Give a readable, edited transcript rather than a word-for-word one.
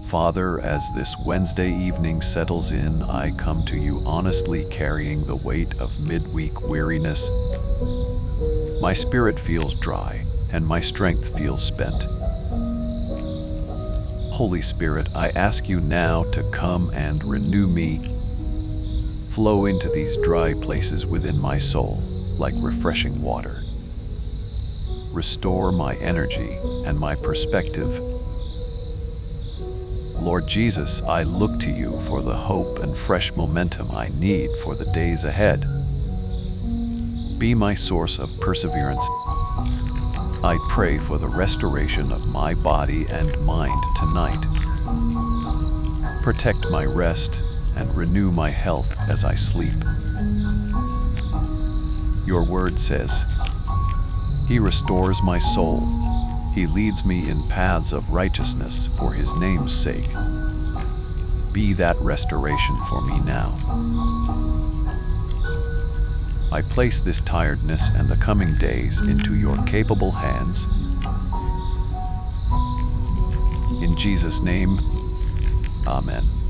Father, as this Wednesday evening settles in, I come to you honestly carrying the weight of midweek weariness. My spirit feels dry, and my strength feels spent. Holy Spirit, I ask you now to come and renew me. Flow into these dry places within my soul, like refreshing water. Restore my energy and my perspective. Lord Jesus, I look to you for the hope and fresh momentum I need for the days ahead. Be my source of perseverance. I pray for the restoration of my body and mind tonight. Protect my rest and renew my health as I sleep. Your word says, He restores my soul. He leads me in paths of righteousness for His name's sake. Be that restoration for me now. I place this tiredness and the coming days into your capable hands. In Jesus' name, Amen.